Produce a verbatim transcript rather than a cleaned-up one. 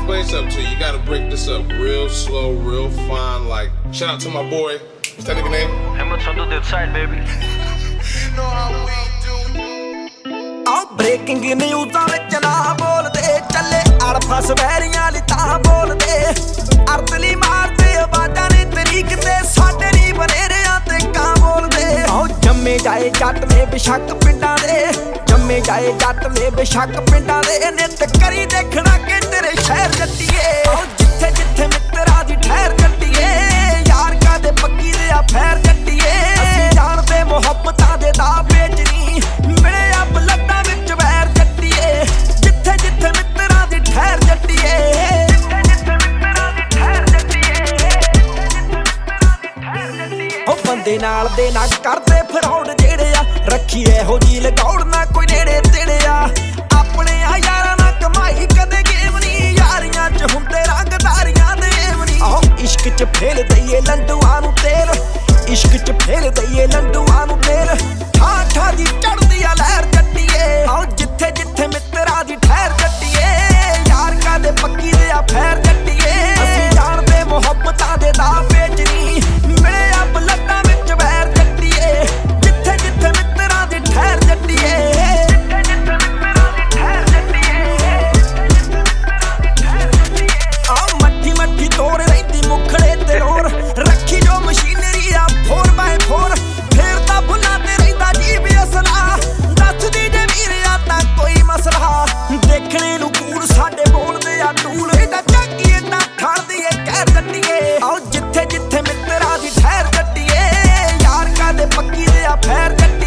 explain something to you. You gotta break this up real slow, real fine. Like, shout out to my boy. What's that nigga name? Hammer on the side, baby. Know how we do. ਆਹ breaking ਨਿਊਜ਼ਾਂ ਵਿੱਚ ਨਾ ਬੋਲਦੇ ਚੱਲੇ ਅੜਫਸ ਵੈਰੀਆਂ ਲਈ ਤਾਂ ਬੋਲਦੇ ਅਰਦਲੀ ਮਾਰਦੇ ਆਵਾਜ਼ਾਂ ਨੇ ਤਰੀਕ ਤੇ ਸਾਡੇ ਲਈ ਬਨੇਰਿਆਂ ਤੇ ਕਾਂ ਬੋਲਦੇ ਆਹ ਜੰਮੇ ਜਾਏ ਜੱਟ ਨੇ ਬੇਸ਼ੱਕ ਪਿੰਡਾਂ ਦੇ ਜੰਮੇ ਜਾਏ ਜੱਟ ਨੇ ਬੇਸ਼ੱਕ ਪਿੰਡਾਂ ਦੇ ਨਿੱਤ ਕਰੀ ਦੇਖਣਾ ਕਿ ਤੇਰੇ ਸ਼ਹਿਰ ਜੱਟੀਏ ਆਹ ਜਿੱਥੇ ਜਿੱਥੇ ਮਿੱਤਰਾਂ ਦੀ ਠਹਿਰ ਜੱਟੀਏ ਯਾਰ ਕਾਦੇ ਪੱਕੀ ਦੇ ਆ ਫੈਰ ਜੱਟੀਏ ਅਸੀਂ ਜਾਣਦੇ ਮੁਹੱਬਤਾਂ ਦੇ ਦਾ ਵੇਚਣੀ ਮਿਲੇ ਆ ਬਲੱਡਾਂ ਵਿੱਚ ਵੈਰ ਜੱਟੀਏ ਜਿੱਥੇ ਜਿੱਥੇ ਮਿੱਤਰਾਂ ਦੀ ਠਹਿਰ ਜੱਟੀਏ ਜਿੱਥੇ ਜਿੱਥੇ ਮਿੱਤਰਾਂ ਦੀ ਠਹਿਰ ਜੱਟੀਏ ਉਹ ਬੰਦੇ ਨਾਲ ਦੇ ਨਾ ਕਰਦੇ ਫਰੌਡ ਜਿਹੜੇ ਆ ਰੱਖੀ ਇਹੋ ਜੀ ਲਗੌੜ ਨਾ ਕੋਈ ਨੇੜੇ ਤੇੜੇ ਆ ਆਪਣੇ ਆ ਯਾਰਾਂ ਨਾਲ ਕਮਾਈ ਕਦੇ ਗੇਮ ਨਹੀਂ ਯਾਰੀਆਂ ਚ ਹੁੰਦੇ ਰੰਗਦਾਰੀਆਂ ਦੇ ਏਵਨੀ ਆਹ ਇਸ਼ਕ ਚ ਫੇਲ ਦਈਏ ਲੰਡੂਆਂ ਨੂੰ ਤੇਲ ਇਸ਼ਕ ਚ ਫੇਲ ਦਈਏ ਲੰਡੂਆਂ ਨੂੰ ਤੇਲ ਠਾ ਠਾ ਦੀ ਚੜਦੀ ਆ ਲਹਿਰ ਜੱਟੀਏ ਆਹ ਜਿੱਥੇ ਜਿੱਥੇ ਮਿੱਤਰਾਂ ਦੀ ਠਹਿਰ ਜੱਟੀਏ ਯਾਰ ਕਾਦੇ ਪੱਕੀ ਦੇ ਆ ਫੈਰ ਜੱਟੀਏ ਅਸੀਂ ਜਾਣਦੇ ਮੁਹੱਬਤਾਂ ਦੇ ਦਾ ਵੇਚਣੀ ਮਿਲੇ ਆ ਬਲੱਡਾਂ ਵਿੱਚ ਵੈਰ ਜੱਟੀਏ ਜਿੱਥੇ ਜਿੱਥੇ ਮਿੱਤਰਾਂ ਦੀ ਠਹਿਰ ਜੱਟੀਏ ਜਿੱਥੇ ਜਿੱਥੇ ਮਿੱਤਰਾਂ ਦੀ ਠਹਿਰ ਜੱਟੀਏ ਆਹ ਮੱਠੀ ਮੱਠੀ ਤੋੜ ਰਹਿੰਦੀ ਮੁਖੜੇ ਤੇ ਲੋਰ ਰੱਖੀ ਜੋ ਮਸ਼ੀਨਰੀ ਆ ਫੋਰ ਬਾਏ ਫੋਰ ਫੇਰ ਤਾਂ ਭੁੱਲਾਂ ਤੇ ਰਹਿੰਦਾ ਜੀਵ ਅਸਲਾ ਦੱਸਦੀ ਜੇ ਵੀਰਿਆ ਤਾਂ ਕੋਈ ਮਸਲਾ ਦੇਖਣੇ ਨੂੰ ਕੂੜ ਸਾਡੇ ਬੋਲਦੇ ਆ ਟੂਲ ਇਹਦਾ ਚੱਕੀਏ ਤਾਂ ਖੜਦੀ ਏ ਕਹਿਰ ਜੱਟੀਏ ਆਹ ਜਿੱਥੇ ਜਿੱਥੇ ਮਿੱਤਰਾਂ ਦੀ ਠਹਿਰ ਜੱਟੀਏ ਯਾਰ ਕਾਦੇ ਪੱਕੀ ਦੇ ਆ ਫੈਰ ਜੱਟੀਏ